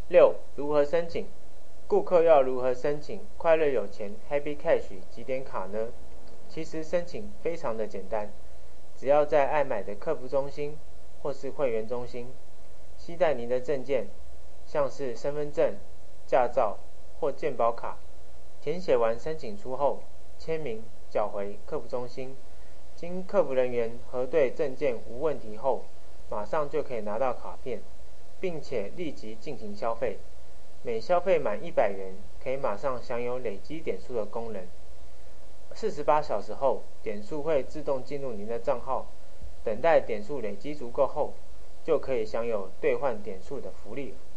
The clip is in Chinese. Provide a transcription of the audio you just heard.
6. 如何申请？顾客要如何申请快乐有钱 Happy Cash 集点卡呢？其实申请非常的简单，只要在爱买的客服中心或是会员中心，携带您的证件，像是身份证、驾照或健保卡，填写完申请书后，签名缴回客服中心，经客服人员核对证件无问题后，马上就可以拿到卡片，并且立即进行消费。每消费满100元，可以马上享有累积点数的功能。48小时后，点数会自动进入您的账号，等待点数累积足够后，就可以享有兑换点数的福利了。